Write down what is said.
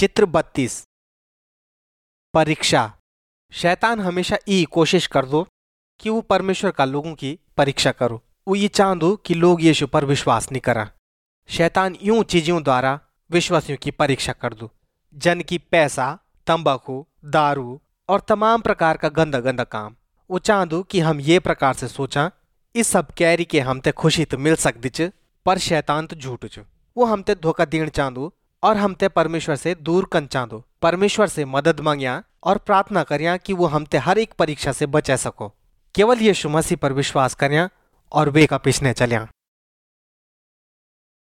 चित्र 32। परीक्षा। शैतान हमेशा ये कोशिश कर दो कि वो परमेश्वर का लोगों की परीक्षा करो। वो ये चांदो कि लोग यीशु पर विश्वास नहीं करा। शैतान यूं चीजों द्वारा विश्वासियों की परीक्षा कर दो, जन की पैसा, तंबाकू, दारू और तमाम प्रकार का गंदा गंदा काम। वो चांदो कि हम ये प्रकार से सोचा इस सब कैरी के हमते खुशी तो मिल सकती च, पर शैतान तो झूठ च। वो हमते धोखा देण चांदो और हमते परमेश्वर से दूर कन चांदो। परमेश्वर से मदद मांगिया और प्रार्थना करिया कि वो हमते हर एक परीक्षा से बचा सको। केवल यीशु मसीह पर विश्वास करिया और वे का पीछने चलिया।